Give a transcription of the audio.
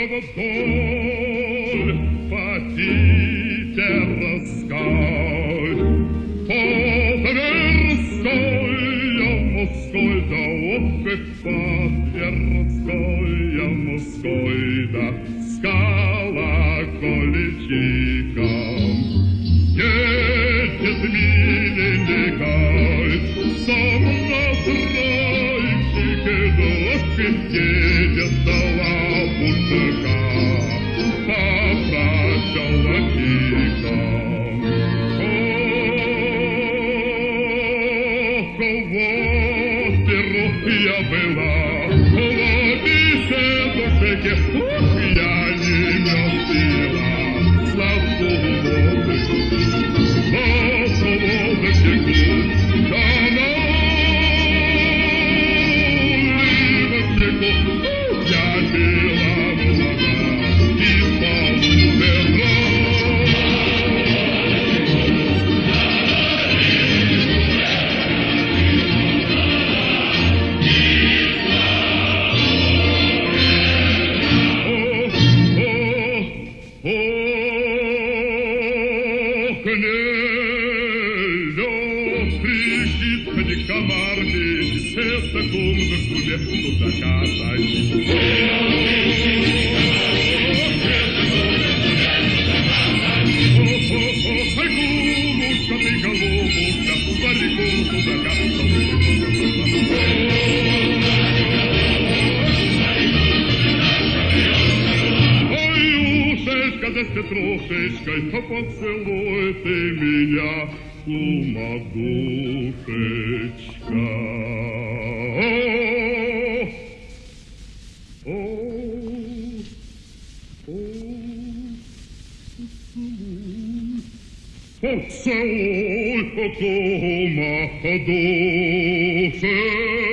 Вашего доль Потитерской, Потверской, Морской, да опыт Потверской, Морской, да скала колечиком. Едет миленькой, сам на тройчике, едет до лапушка, поправь золотиком. Ох, вот перу я была, в беседушке, я не мёстила, славку водочку, да на уливочку я пила вода из полуведра. Трошечкой, то поцелуй ты меня, сумадушечка. Поцелуй, сумадушечка.